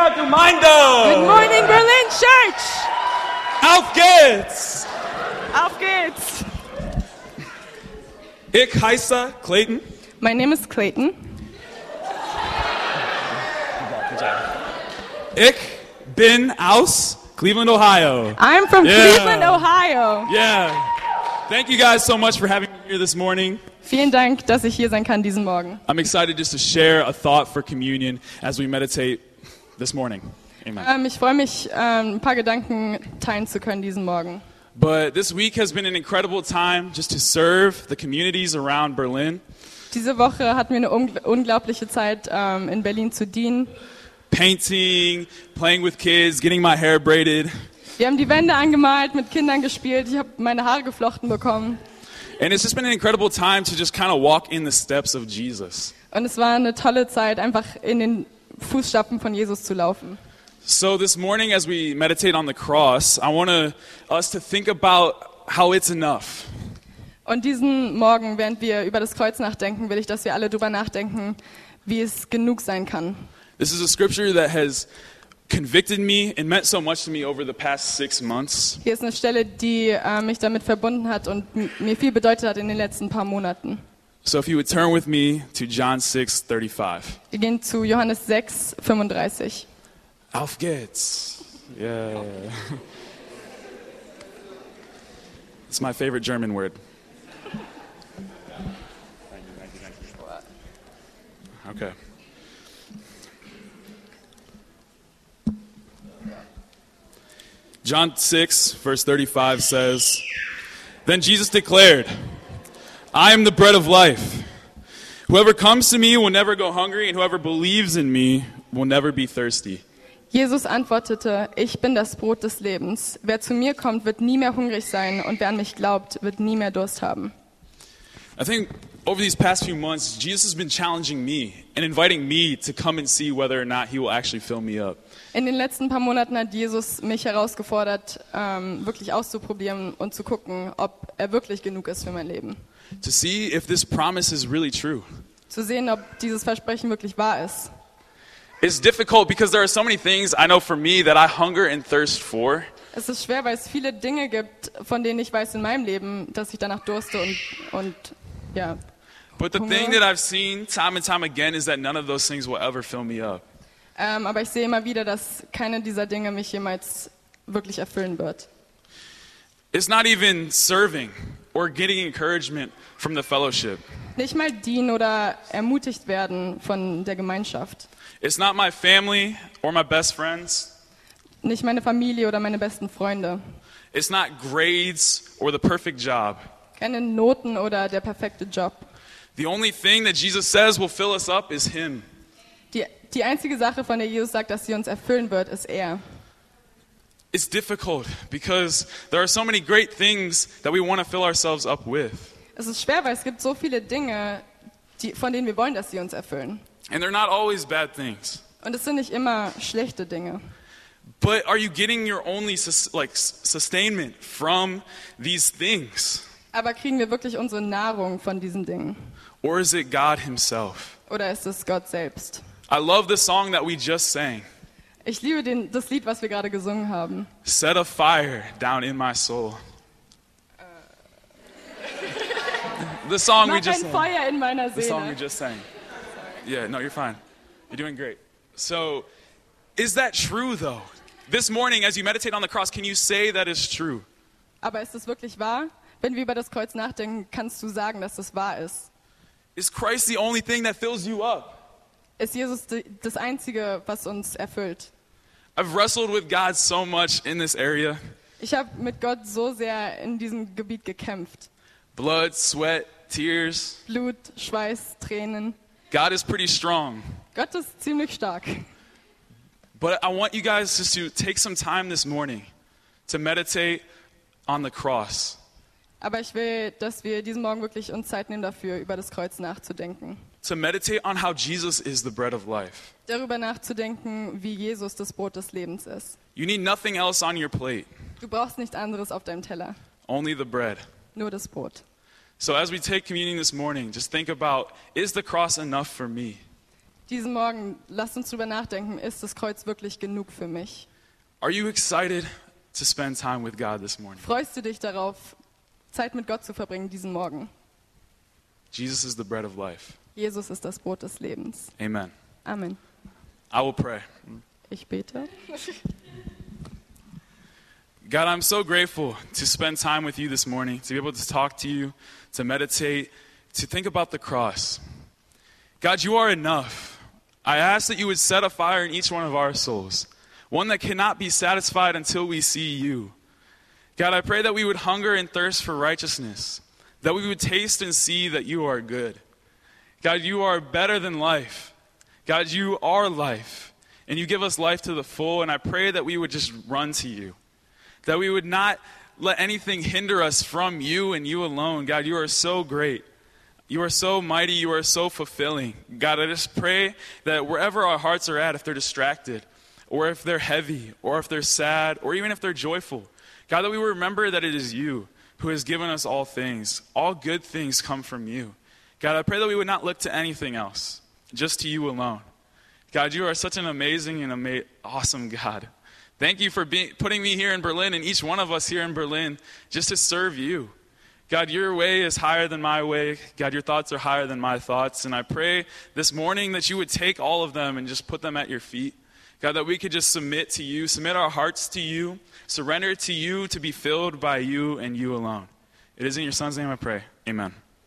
Berliner Gemeinde! Good morning, Berlin Church! Auf geht's! Auf geht's! Ich heiße Clayton. My name is Clayton. Ich bin aus Cleveland, Ohio. I'm from Yeah. Cleveland, Ohio. Yeah. Thank you guys so much for having me here this morning. Vielen Dank, dass ich hier sein kann diesen Morgen. I'm excited just to share a thought for communion as we meditate this morning. Amen. Ich freue mich, ein paar Gedanken teilen zu können diesen Morgen. But this week has been an incredible time just to serve the communities around Berlin. Diese Woche hatten wir eine unglaubliche Zeit, in Berlin zu dienen. Painting, playing with kids, getting my hair braided. Wir haben die Wände angemalt, mit Kindern gespielt, ich habe meine Haare geflochten bekommen. And it's just been an incredible time to just kind of walk in the steps of Jesus. Und es war eine tolle Zeit, einfach in den Fußstapfen von Jesus zu laufen. So this morning as we meditate on the cross, I want us to think about how it's enough. Und diesen Morgen, während wir über das Kreuz nachdenken, will ich, dass wir alle drüber nachdenken, wie es genug sein kann. This is a scripture that has convicted me and meant so much to me over the past 6 months. Hier ist eine Stelle, die mich damit verbunden hat und mir viel bedeutet hat in den letzten paar Monaten. So if you would turn with me to John 6:35. Wir gehen zu Johannes 6, 35. Auf geht's. Yeah. It's my favorite German word. Okay. John 6, verse 35 says, Then Jesus declared, I am the bread of life. Whoever comes to me will never go hungry, and whoever believes in me will never be thirsty. Jesus antwortete, ich bin das Brot des Lebens. Wer zu mir kommt, wird nie mehr hungrig sein, und wer an mich glaubt, wird nie mehr Durst haben. I think over these past few months, Jesus has been challenging me and inviting me to come and see whether or not he will actually fill me up. In den letzten paar Monaten hat Jesus mich herausgefordert, wirklich auszuprobieren und zu gucken, ob er wirklich genug ist für mein Leben. To see if this promise is really true. Zu sehen, ob dieses Versprechen wirklich wahr ist. It's difficult because there are so many things I know for me that I hunger and thirst for. Es ist schwer, weil es viele Dinge gibt, von denen ich weiß in meinem Leben, dass ich danach durste und ja. But the Hunger. thing that I've seen time and time again is that none of those things will ever fill me up. Aber ich sehe immer wieder, dass keine dieser Dinge mich jemals wirklich erfüllen wird. It's not even serving or getting encouragement from the fellowship. Nicht mal dienen oder ermutigt werden von der Gemeinschaft. It's not my family or my best friends. Nicht meine Familie oder meine besten Freunde. It's not grades or the perfect job. Keine Noten oder der perfekte Job. The only thing that Jesus says will fill us up is Him. Die einzige Sache, von der Jesus sagt, dass sie uns erfüllen wird, ist er. It's difficult because there are so many great things that we want to fill ourselves up with. Es ist schwer, weil es gibt so viele Dinge, von denen wir wollen, dass sie uns erfüllen. And they're not always bad things. Und es sind nicht immer schlechte Dinge. But are you getting your only sustainment from these things? Aber kriegen wir wirklich unsere Nahrung von diesen Dingen? Or is it God Himself? Oder ist es Gott selbst? I love the song that we just sang. Ich liebe das Lied, was wir gerade gesungen haben. Set a fire down in my soul. The song we Mach just ein sang. Feuer in meiner The song we Seele. just sang. Yeah, no, you're fine. You're doing great. So, is that true though? This morning, as you meditate on the cross, can you say that is true? Aber ist es wirklich wahr? Wenn wir über das Kreuz nachdenken, kannst du sagen, dass das wahr ist. Is Christ the only thing that fills you up? Ist Jesus das Einzige, was uns erfüllt? I've wrestled with God so much in this area. Ich habe mit Gott so sehr in diesem Gebiet gekämpft. Blood, sweat, tears. Blut, Schweiß, Tränen. God is pretty strong. Gott ist ziemlich stark. But I want you guys just to take some time this morning to meditate on the cross. Aber ich will, dass wir diesen Morgen wirklich uns Zeit nehmen dafür, über das Kreuz nachzudenken. To meditate on how Jesus is the bread of life. Darüber nachzudenken, wie Jesus das Brot des Lebens ist. You need nothing else on your plate, Du brauchst nichts anderes auf deinem Teller, only the bread. nur das Brot. So as we take communion this morning, just think about, is the cross enough for me? Diesen Morgen, lasst uns drüber nachdenken, ist das Kreuz wirklich genug für mich? Are you excited to spend time with God this morning? Freust du dich darauf, Zeit mit Gott zu verbringen diesen Morgen? Jesus is the bread of life. Jesus ist das Brot des Lebens. Amen. Amen. I will pray. Ich bete. God, I'm so grateful to spend time with you this morning, to be able to talk to you, to meditate, to think about the cross. God, you are enough. I ask that you would set a fire in each one of our souls, one that cannot be satisfied until we see you. God, I pray that we would hunger and thirst for righteousness, that we would taste and see that you are good. God, you are better than life. God, you are life, and you give us life to the full, and I pray that we would just run to you, that we would not let anything hinder us from you and you alone. God, you are so great. You are so mighty. You are so fulfilling. God, I just pray that wherever our hearts are at, if they're distracted, or if they're heavy, or if they're sad, or even if they're joyful, God, that we will remember that it is you who has given us all things. All good things come from you. God, I pray that we would not look to anything else, just to you alone. God, you are such an amazing and awesome God. Thank you for putting me here in Berlin and each one of us here in Berlin just to serve you. God, your way is higher than my way. God, your thoughts are higher than my thoughts. And I pray this morning that you would take all of them and just put them at your feet. God, that we could just submit to you, submit our hearts to you, surrender to you to be filled by you and you alone. It is in your Son's name I pray. Amen.